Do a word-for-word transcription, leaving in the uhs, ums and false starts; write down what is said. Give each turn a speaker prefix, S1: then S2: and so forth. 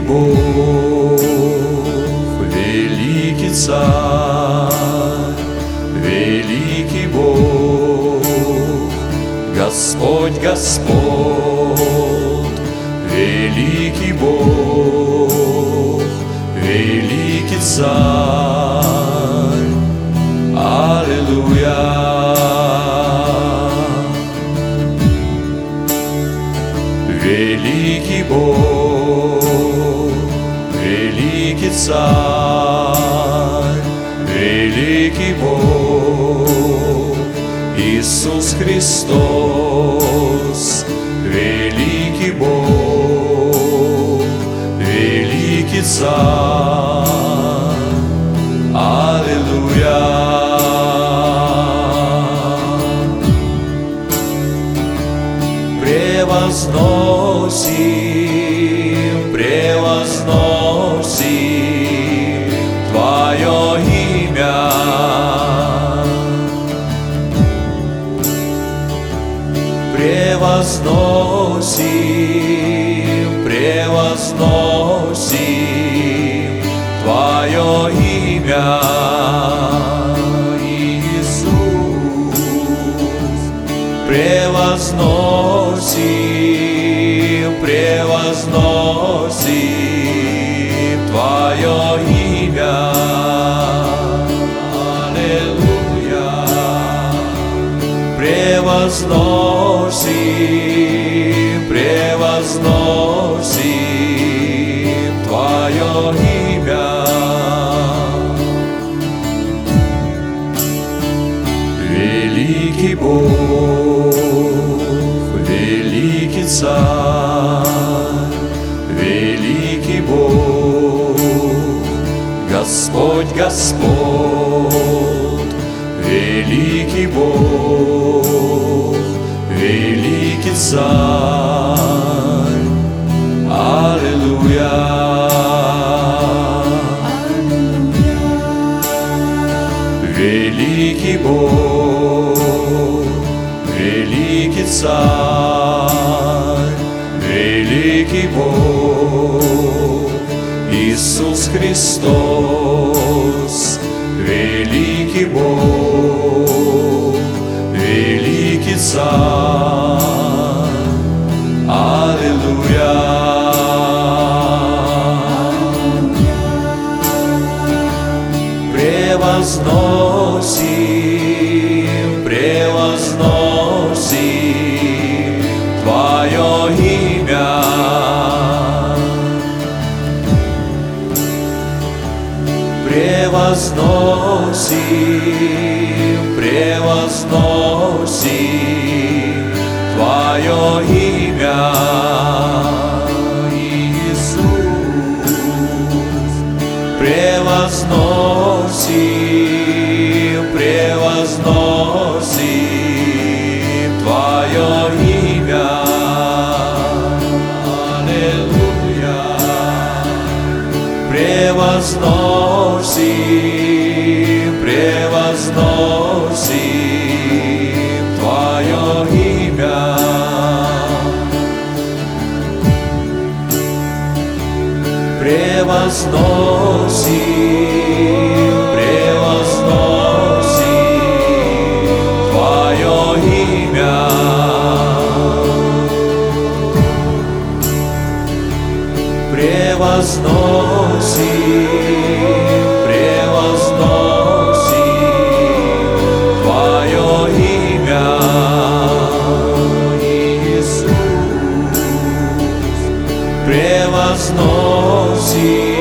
S1: Бог, великий Царь, великий Бог, Господь, Господь, великий Бог, великий Царь, аллилуйя. Великий Бог, великий Царь, великий Бог, Иисус Христос, великий Бог, великий Царь, аллилуйя. Превозносим, превозносим Твое имя. Превозносим, превозносим Твое имя, Иисус. Превозносим, превозносим Твое имя, аллилуйя. Превозносим, превозносим Твое имя. Великий Бог, великий Царь, великий Бог, Господь, Господь, великий Бог, великий Царь, аллилуйя. Великий Бог, великий Царь, великий Бог, Иисус Христос, великий Бог, великий Царь, аллилуйя. Превозносим, превозносим Твое имя. Превозносим, превозносим Твое имя, Иисус. Превозносим, превозносим Твое имя, аллилуйя. Превозносим, превозносим Твое имя. Превозносим, превозносим Твое имя. Превозносим, превозносим Твое имя, Иисус. Превозносим.